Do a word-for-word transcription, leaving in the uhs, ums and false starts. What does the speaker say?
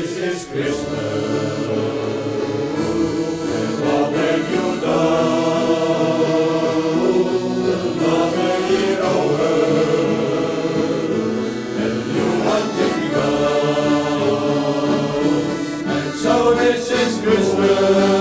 this is Christmas. And what have you done? Another year over, and you have just begun. And so this is Christmas.